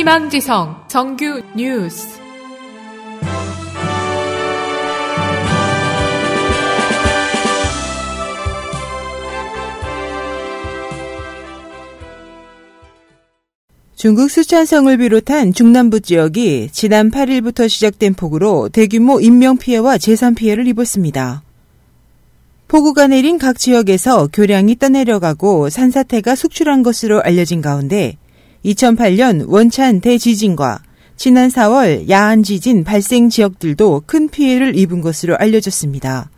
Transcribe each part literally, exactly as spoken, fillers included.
희망지성 정규 뉴스. 중국 수촨성을 비롯한 중남부 지역이 지난 팔 일부터 시작된 폭우로 대규모 인명피해와 재산피해를 입었습니다. 폭우가 내린 각 지역에서 교량이 떠내려가고 산사태가 속출한 것으로 알려진 가운데 이천팔 년 원찬 대지진과 지난 사월 야안 지진 발생 지역들도 큰 피해를 입은 것으로 알려졌습니다.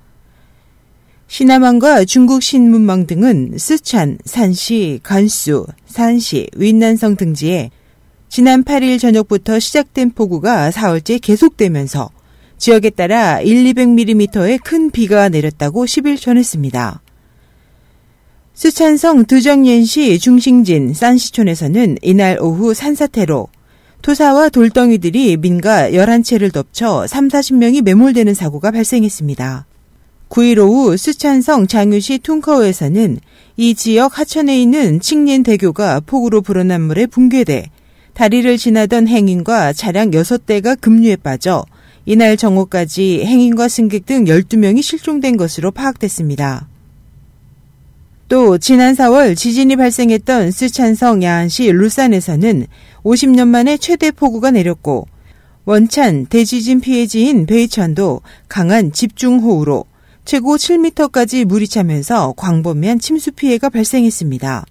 시나망과 중국 신문망 등은 쓰촨, 산시, 간수, 산시, 윈난성 등지에 지난 팔 일 저녁부터 시작된 폭우가 사흘째 계속되면서 지역에 따라 일-이백 밀리미터의 큰 비가 내렸다고 십 일 전했습니다. 쓰촨성 드정옌시 중싱진 산시촌에서는 이날 오후 산사태로 토사와 돌덩이들이 민가 열한 채를 덮쳐 삼사십 명이 매몰되는 사고가 발생했습니다. 구 일 오후 쓰촨성 장유시 퉁커우에서는 이 지역 하천에 있는 칭린대교가 폭우로 불어난 물에 붕괴돼 다리를 지나던 행인과 차량 여섯 대가 급류에 빠져 이날 정오까지 행인과 승객 등 열두 명이 실종된 것으로 파악됐습니다. 또 지난 사월 지진이 발생했던 쓰촨성 야안시 루산에서는 오십 년 만에 최대 폭우가 내렸고 원찬 대지진 피해지인 베이천도 강한 집중호우로 최고 칠 미터까지 물이 차면서 광범위한 침수 피해가 발생했습니다.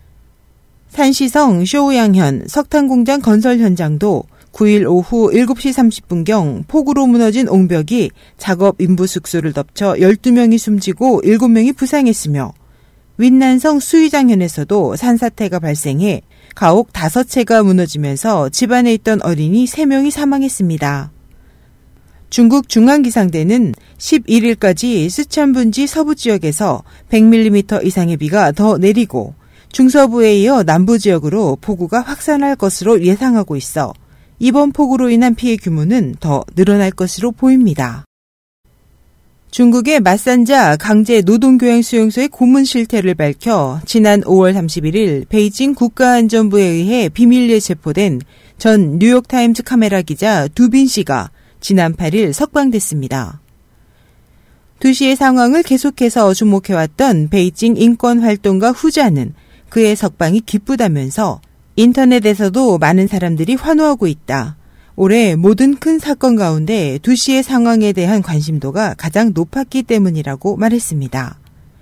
산시성 쇼우양현 석탄공장 건설 현장도 구 일 오후 일곱 시 삼십 분경 폭우로 무너진 옹벽이 작업 인부 숙소를 덮쳐 열두 명이 숨지고 일곱 명이 부상했으며 윈난성 수이장현에서도 산사태가 발생해 가옥 다섯 채가 무너지면서 집안에 있던 어린이 세 명이 사망했습니다. 중국 중앙기상대는 십일 일까지 쓰촨분지 서부 지역에서 백 밀리미터 이상의 비가 더 내리고 중서부에 이어 남부 지역으로 폭우가 확산할 것으로 예상하고 있어 이번 폭우로 인한 피해 규모는 더 늘어날 것으로 보입니다. 중국의 마산자 강제 노동교양 수용소의 고문 실태를 밝혀 지난 오월 삼십일 일 베이징 국가안전부에 의해 비밀리에 체포된 전 뉴욕타임즈 카메라 기자 두빈 씨가 지난 팔 일 석방됐습니다. 두 씨의 상황을 계속해서 주목해왔던 베이징 인권활동가 후자는 그의 석방이 기쁘다면서 인터넷에서도 많은 사람들이 환호하고 있다. 올해 모든 큰 사건 가운데 두 씨의 상황에 대한 관심도가 가장 높았기 때문이라고 말했습니다.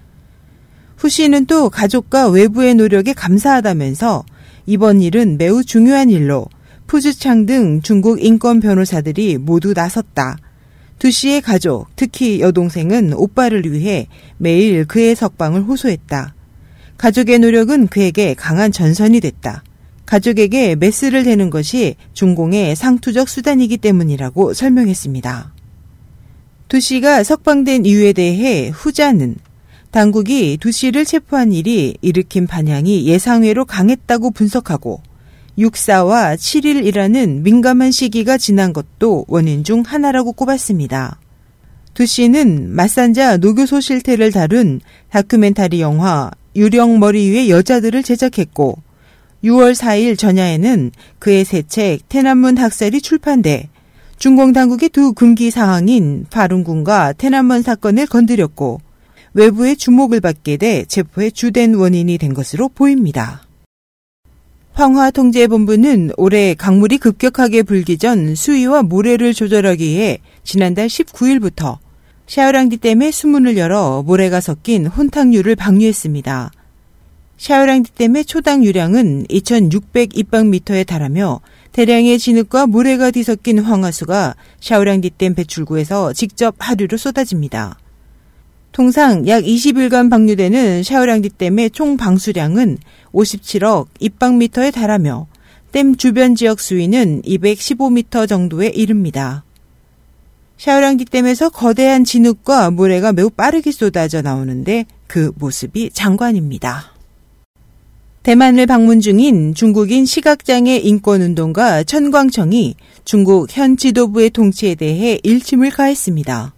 후 씨는 또 가족과 외부의 노력에 감사하다면서 이번 일은 매우 중요한 일로 푸즈창 등 중국 인권 변호사들이 모두 나섰다. 두 씨의 가족, 특히 여동생은 오빠를 위해 매일 그의 석방을 호소했다. 가족의 노력은 그에게 강한 전선이 됐다. 가족에게 메스를 대는 것이 중공의 상투적 수단이기 때문이라고 설명했습니다. 두 씨가 석방된 이유에 대해 후자는 당국이 두 씨를 체포한 일이 일으킨 반향이 예상외로 강했다고 분석하고 육사와 칠 일이라는 민감한 시기가 지난 것도 원인 중 하나라고 꼽았습니다. 두 씨는 마산자 노교소 실태를 다룬 다큐멘터리 영화 유령 머리 위의 여자들을 제작했고 유월 사 일 전야에는 그의 새 책 태난문 학살이 출판돼 중공 당국의 두 금기 사항인 파룬군과 태난문 사건을 건드렸고 외부의 주목을 받게 돼 체포의 주된 원인이 된 것으로 보입니다. 황화통제본부는 올해 강물이 급격하게 불기 전 수위와 모래를 조절하기 위해 지난달 십구 일부터 샤오랑디댐에 수문을 열어 모래가 섞인 혼탕유를 방류했습니다. 샤오랑디댐의 초당 유량은 이천육백 입방미터에 달하며 대량의 진흙과 모래가 뒤섞인 황화수가 샤오랑디댐 배출구에서 직접 하류로 쏟아집니다. 통상 약 이십 일간 방류되는 샤오랑디댐의 총 방수량은 오십칠억 입방미터에 달하며 댐 주변 지역 수위는 이백십오 미터 정도에 이릅니다. 샤오랑디댐에서 거대한 진흙과 모래가 매우 빠르게 쏟아져 나오는데 그 모습이 장관입니다. 대만을 방문 중인 중국인 시각장애 인권운동가 천광청이 중국 현 지도부의 통치에 대해 일침을 가했습니다.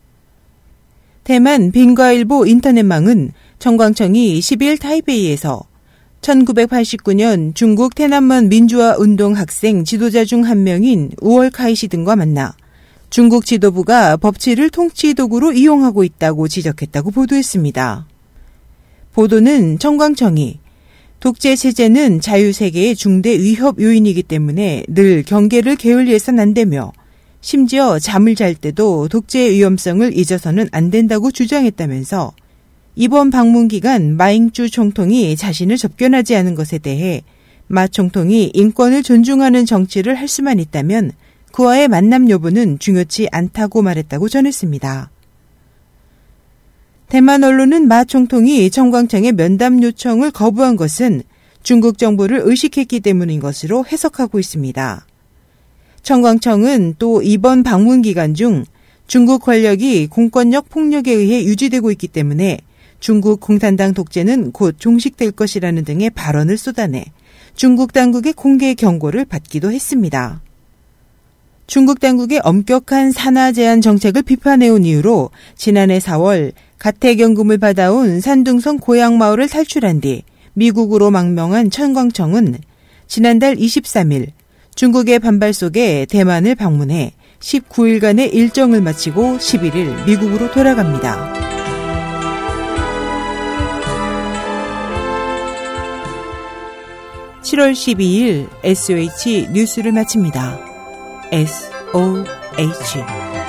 대만 빈과일보 인터넷망은 천광청이 십 일 타이베이에서 천구백팔십구 년 중국 테난먼 민주화 운동 학생 지도자 중 한 명인 우월카이시 등과 만나 중국 지도부가 법치를 통치 도구로 이용하고 있다고 지적했다고 보도했습니다. 보도는 청광청이 독재 체제는 자유세계의 중대 위협 요인이기 때문에 늘 경계를 게을리해서는 안 되며 심지어 잠을 잘 때도 독재의 위험성을 잊어서는 안 된다고 주장했다면서 이번 방문 기간 마잉쭈 총통이 자신을 접견하지 않은 것에 대해 마 총통이 인권을 존중하는 정치를 할 수만 있다면 그와의 만남 여부는 중요치 않다고 말했다고 전했습니다. 대만 언론은 마 총통이 청광청의 면담 요청을 거부한 것은 중국 정부를 의식했기 때문인 것으로 해석하고 있습니다. 청광청은 또 이번 방문 기간 중 중국 권력이 공권력 폭력에 의해 유지되고 있기 때문에 중국 공산당 독재는 곧 종식될 것이라는 등의 발언을 쏟아내 중국 당국의 공개 경고를 받기도 했습니다. 중국 당국의 엄격한 산하 제한 정책을 비판해온 이유로 지난해 사월 가택연금을 받아온 산둥성 고향마을을 탈출한 뒤 미국으로 망명한 청광청은 지난달 이십삼 일 중국의 반발 속에 대만을 방문해 십구 일간의 일정을 마치고 십일 일 미국으로 돌아갑니다. 칠월 십이일 에스오에이치 뉴스를 마칩니다. 에스오에이치